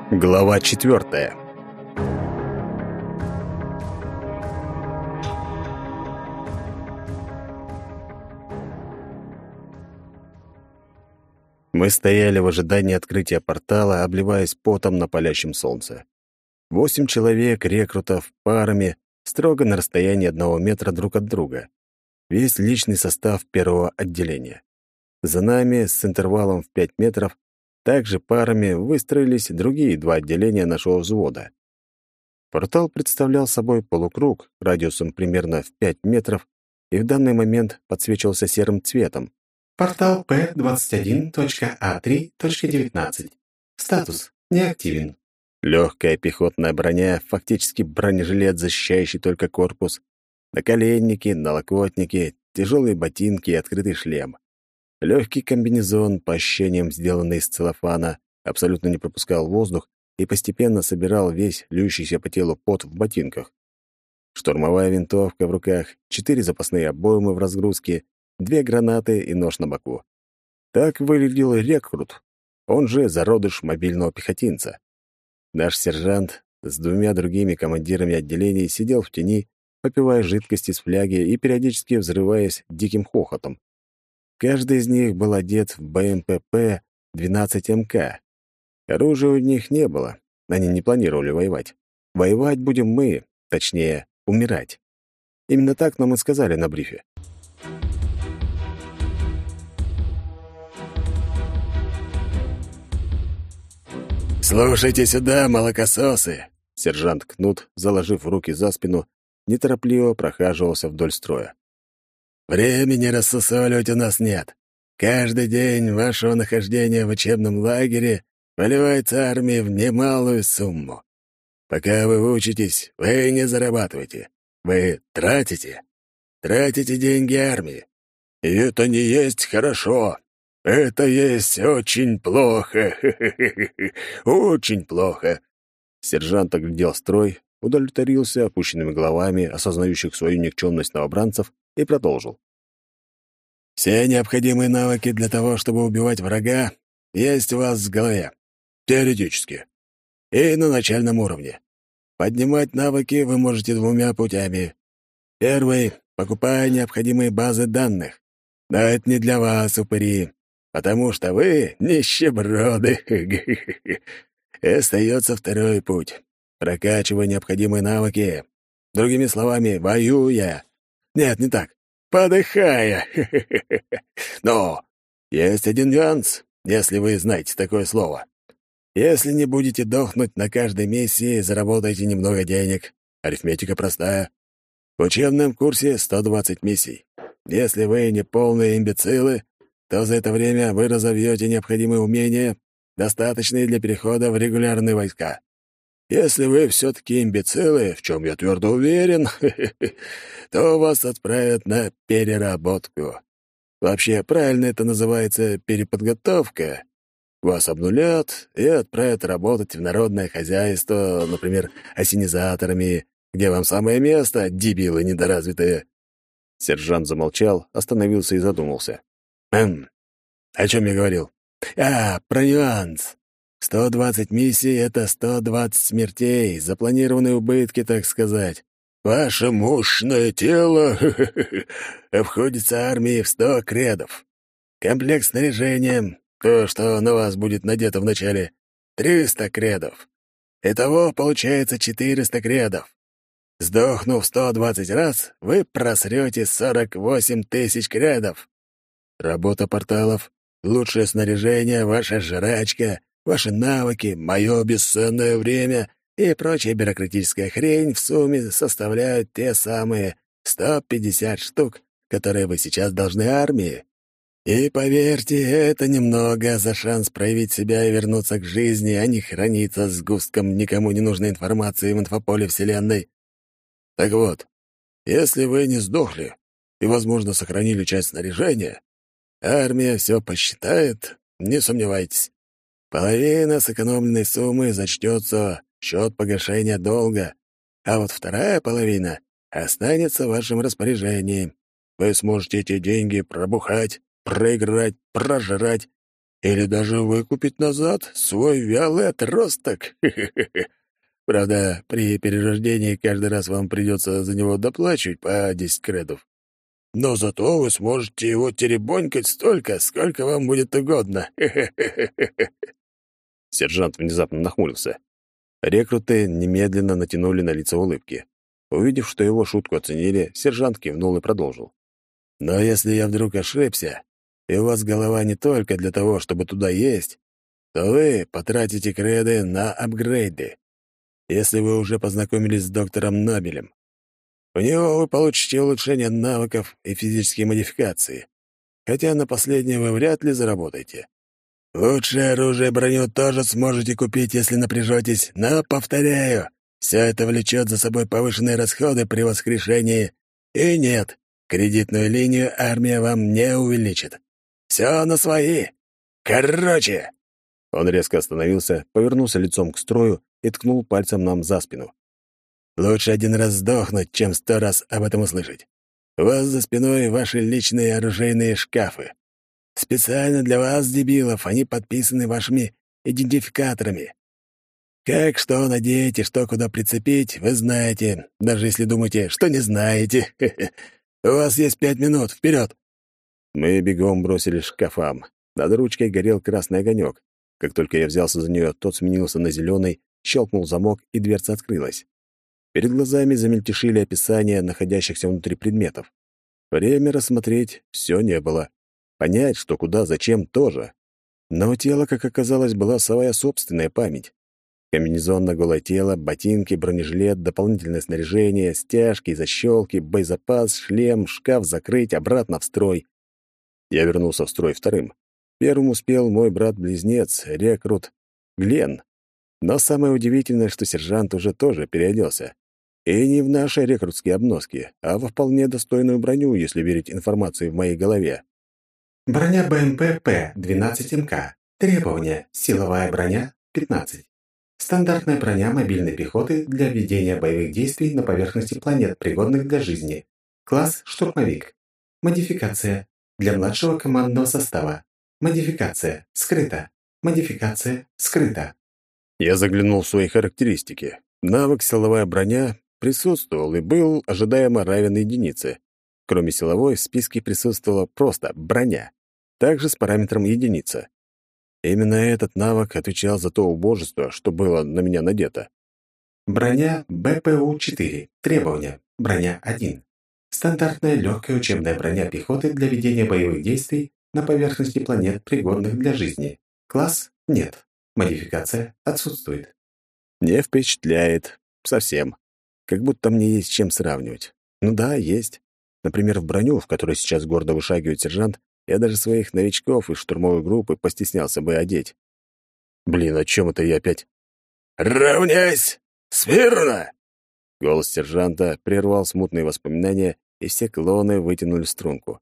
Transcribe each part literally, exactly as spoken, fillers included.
Глава четвертая. Мы стояли в ожидании открытия портала, обливаясь потом на палящем солнце. Восемь человек, рекрутов, парами, строго на расстоянии одного метра друг от друга. Весь личный состав первого отделения. За нами, с интервалом в пять метров, также парами выстроились другие два отделения нашего взвода. Портал представлял собой полукруг радиусом примерно в пять метров и в данный момент подсвечивался серым цветом. Портал П двадцать один точка А три точка девятнадцать. Статус неактивен. Легкая пехотная броня, фактически бронежилет, защищающий только корпус, наколенники, налокотники, тяжелые ботинки и открытый шлем. Легкий комбинезон, по ощущениям сделанный из целлофана, абсолютно не пропускал воздух и постепенно собирал весь льющийся по телу пот в ботинках. Штурмовая винтовка в руках, четыре запасные обоймы в разгрузке, две гранаты и нож на боку. Так выглядел рекрут, он же зародыш мобильного пехотинца. Наш сержант с двумя другими командирами отделений сидел в тени, попивая жидкость из фляги и периодически взрываясь диким хохотом. Каждый из них был одет в Бэ Эм Пэ Пэ двенадцать Эм Ка. Оружия у них не было, они не планировали воевать. Воевать будем мы, точнее, умирать. Именно так нам и сказали на брифе. «Слушайте сюда, молокососы!» Сержант Кнут, заложив руки за спину, неторопливо прохаживался вдоль строя. «Времени рассусоливать у нас нет. Каждый день вашего нахождения в учебном лагере выливается армии в немалую сумму. Пока вы учитесь, вы не зарабатываете. Вы тратите. Тратите деньги армии. И это не есть хорошо. Это есть очень плохо. Очень плохо». Сержант оглядел строй, удовлетворился опущенными головами, осознающих свою никчемность новобранцев, и продолжил. «Все необходимые навыки для того, чтобы убивать врага, есть у вас в голове. Теоретически. И на начальном уровне. Поднимать навыки вы можете двумя путями. Первый — покупая необходимые базы данных. Но это не для вас, упыри, потому что вы нищеброды. И остается второй путь. Прокачивая необходимые навыки. Другими словами, воюя. Нет, не так. Подыхая. Но есть один нюанс, если вы знаете такое слово. Если не будете дохнуть на каждой миссии, заработаете немного денег. Арифметика простая. В учебном курсе сто двадцать миссий. Если вы не полные имбецилы, то за это время вы разовьете необходимые умения, достаточные для перехода в регулярные войска. Если вы все-таки имбецилы, в чем я твердо уверен, то вас отправят на переработку. Вообще, правильно это называется переподготовка. Вас обнулят и отправят работать в народное хозяйство, например, ассенизаторами, где вам самое место, дебилы недоразвитые». Сержант замолчал, остановился и задумался. «Хм, о чем я говорил? А, про нюанс. сто двадцать миссий — это сто двадцать смертей, запланированные убытки, так сказать. Ваше мощное тело обходится армии в сто кредов. Комплект снаряжения, то, что на вас будет надето вначале, триста кредов. Итого получается четыреста кредов. Сдохнув сто двадцать раз, вы просрете сорок восемь тысяч кредов. Работа порталов, лучшее снаряжение, ваша жрачка, ваши навыки, мое бесценное время и прочая бюрократическая хрень в сумме составляют те самые сто пятьдесят штук, которые вы сейчас должны армии. И поверьте, это немного за шанс проявить себя и вернуться к жизни, а не храниться с густком никому не нужной информации в инфополе Вселенной. Так вот, если вы не сдохли и, возможно, сохранили часть снаряжения, армия все посчитает, не сомневайтесь. Половина сэкономленной суммы зачтется в счет погашения долга, а вот вторая половина останется в вашем распоряжении. Вы сможете эти деньги пробухать, проиграть, прожрать Или даже выкупить назад свой вялый отросток. Правда, при перерождении каждый раз вам придется за него доплачивать по десять кредов. Но зато вы сможете его теребонькать столько, сколько вам будет угодно. Сержант внезапно нахмурился. Рекруты немедленно натянули на лица улыбки. Увидев, что его шутку оценили, сержант кивнул и продолжил. «Но если я вдруг ошибся, и у вас голова не только для того, чтобы туда есть, то вы потратите креды на апгрейды, если вы уже познакомились с доктором Нобелем. У него вы получите улучшение навыков и физические модификации, хотя на последнее вы вряд ли заработаете. Лучшее оружие и броню тоже сможете купить, если напряжетесь, но, повторяю, все это влечет за собой повышенные расходы при воскрешении. И нет, кредитную линию армия вам не увеличит. Все на свои. Короче!» Он резко остановился, повернулся лицом к строю и ткнул пальцем нам за спину. «Лучше один раз сдохнуть, чем сто раз об этом услышать. У вас за спиной ваши личные оружейные шкафы. Специально для вас, дебилов, они подписаны вашими идентификаторами. Как что надеть и что куда прицепить, вы знаете, даже если думаете, что не знаете. У вас есть пять минут, вперед!» Мы бегом бросились к шкафам. Над ручкой горел красный огонек. Как только я взялся за нее, тот сменился на зеленый, щелкнул замок, и дверца открылась. Перед глазами замельтешили описания находящихся внутри предметов. Время рассмотреть все не было. Понять, что куда, зачем, тоже. Но у тела, как оказалось, была своя собственная память. Комбинезон на голое тело, ботинки, бронежилет, дополнительное снаряжение, стяжки, защелки, боезапас, шлем, шкаф закрыть, обратно в строй. Я вернулся в строй вторым. Первым успел мой брат-близнец, рекрут Глен. Но самое удивительное, что сержант уже тоже переоделся. И не в наши рекрутские обноски, а во вполне достойную броню, если верить информации в моей голове. Броня БМП П двенадцать эм ка. Требования. Силовая броня пятнадцать. Стандартная броня мобильной пехоты для ведения боевых действий на поверхности планет, пригодных для жизни. Класс штурмовик. Модификация. Для младшего командного состава. Модификация. Скрыто. Модификация. Скрыто. Я заглянул в свои характеристики. Навык «Силовая броня» присутствовал и был ожидаемо равен единице. Кроме силовой, в списке присутствовала просто «броня», также с параметром единица. Именно этот навык отвечал за то убожество, что было на меня надето. Броня Б П У четыре. Требования. Броня один. Стандартная легкая учебная броня пехоты для ведения боевых действий на поверхности планет, пригодных для жизни. Класс – нет. Модификация отсутствует. Не впечатляет. Совсем. Как будто мне есть с чем сравнивать. Ну да, есть. Например, в броню, в которой сейчас гордо вышагивает сержант, я даже своих новичков из штурмовой группы постеснялся бы одеть. Блин, о чем это я опять? «Равняйсь! Смирно!» Голос сержанта прервал смутные воспоминания, и все клоны вытянули струнку.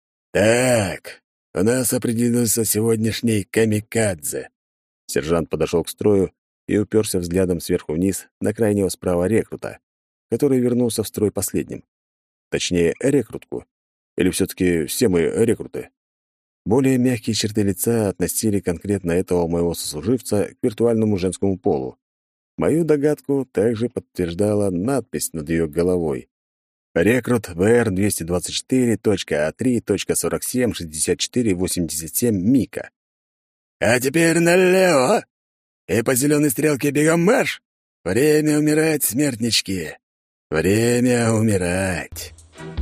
«Так, у нас определился сегодняшний камикадзе». Сержант подошел к строю и уперся взглядом сверху вниз на крайнего справа рекрута, который вернулся в строй последним. Точнее, рекрутку. Или все-таки все мы рекруты. Более мягкие черты лица относили конкретно этого моего сослуживца к виртуальному женскому полу. Мою догадку также подтверждала надпись над ее головой. Рекрут В Р двести двадцать четыре точка А три точка сорок семь шестьдесят четыре восемьдесят семь Мика. «А теперь налево! И по зеленой стрелке бегом марш! Время умирать, смертнички! Время умирать!»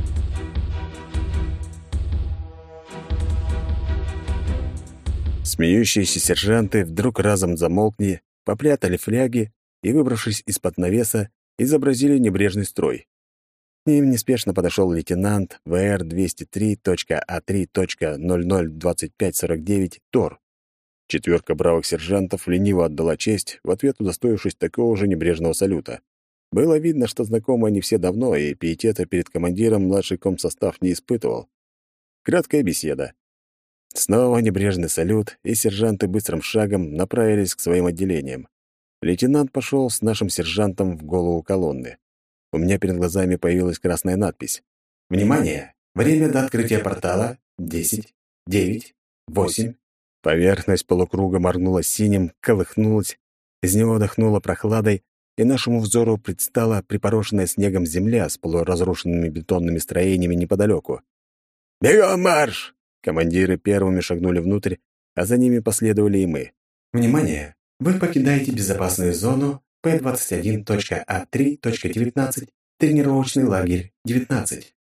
Смеющиеся сержанты вдруг разом замолкли, попрятали фляги и, выбравшись из-под навеса, изобразили небрежный строй. К ним неспешно подошел лейтенант В Р двести три точка А три точка ноль ноль двадцать пять сорок девять Тор. Четверка бравых сержантов лениво отдала честь, в ответ удостоившись такого же небрежного салюта. Было видно, что знакомы они все давно, и пиетета перед командиром младший комсостав не испытывал. Краткая беседа. Снова небрежный салют, и сержанты быстрым шагом направились к своим отделениям. Лейтенант пошел с нашим сержантом в голову колонны. У меня перед глазами появилась красная надпись. Внимание! Время до открытия портала — десять, девять, восемь, Поверхность полукруга моргнула синим, колыхнулась, из него дохнуло прохладой, и нашему взору предстала припорошенная снегом земля с полуразрушенными бетонными строениями неподалеку. «Бегом марш!» Командиры первыми шагнули внутрь, а за ними последовали и мы. Внимание! Вы покидаете безопасную зону П двадцать один точка А три точка девятнадцать, тренировочный лагерь девятнадцать.